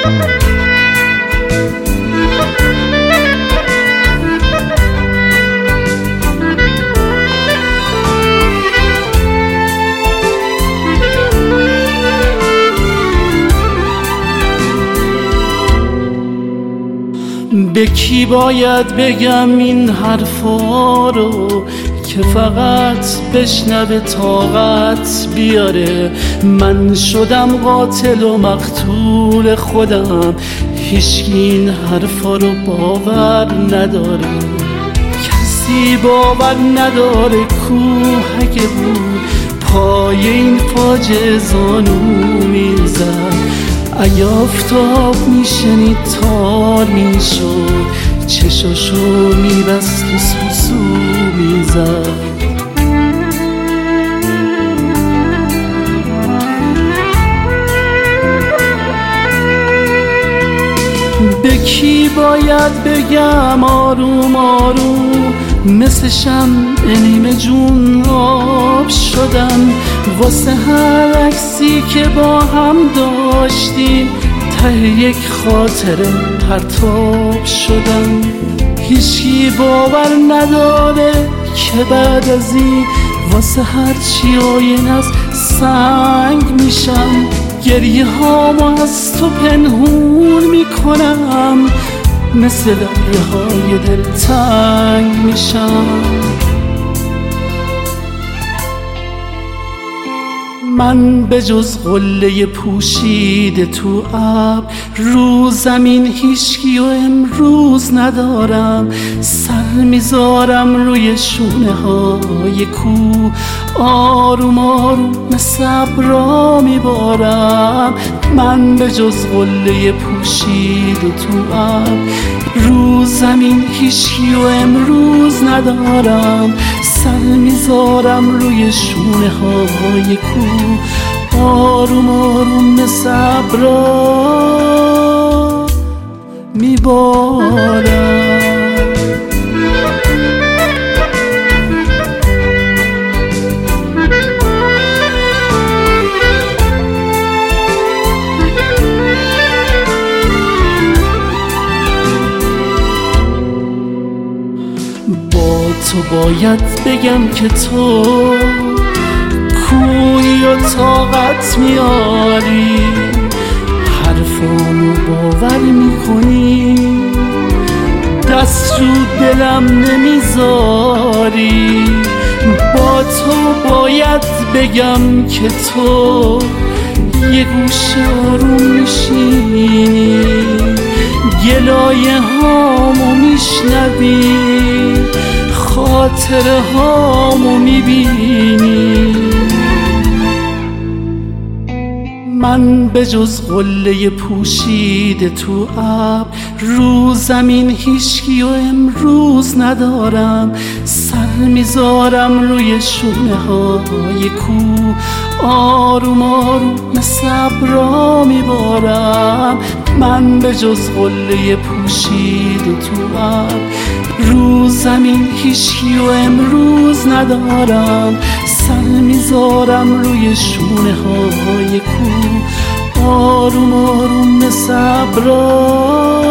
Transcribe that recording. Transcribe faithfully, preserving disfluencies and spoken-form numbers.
به کی باید بگم این حرفا رو که فقط بشنوه طاقت بیاره؟ من شدم قاتل و مقتول خودم، هیچکی این حرفا رو باور نداره. کسی باور نداره کوه اگه بود پای این فاجعه زانو میزد. اگه آفتاب میشنید تار میشد، چشاشو میبست و سوسو میزد. به کی باید بگم آروم آروم مثل شمع نیمه جون آب شدم واسه هر عکسی که با هم داشتیم، ته یک خاطره پرتاب شدم. هیچکی باور نداره که بعد از این واسه هر چی آینه از سنگ میشم. گریه هامو از تو پنهون میکنم، مثل دریاهای دلتنگ میشم. من به جز قله پوشیده تو ابر رو زمین هیچکی و امروز ندارم. سر میذارم روی شونه های کوه، آروم آروم صبرا میبارم. من به جز قله پوشیده تو ابر رو زمین هیچکی و امروز ندارم. سر میذارم روی شونه های کوه، آروم آروم صبرا میبارم. تو باید بگم که تو کوهی و طاقت میاری، حرفامو باور میکنی، دست رو دلم نمیذاری. با تو باید بگم که تو یه گوشه آروم میشینی، گلایه هامو میشنوی، خاطره هامو میبینی. من به جز قله پوشیده تو ابر رو زمین هیچکی و امروز ندارم. سر میذارم روی شونه های کوه، آروم آروم صبرا میبارم. من به جز قله پوشیده تو ابر رو زمین هیچکی و امروز ندارم. سر میذارم روی شونه های کوه، آروم آروم صبرا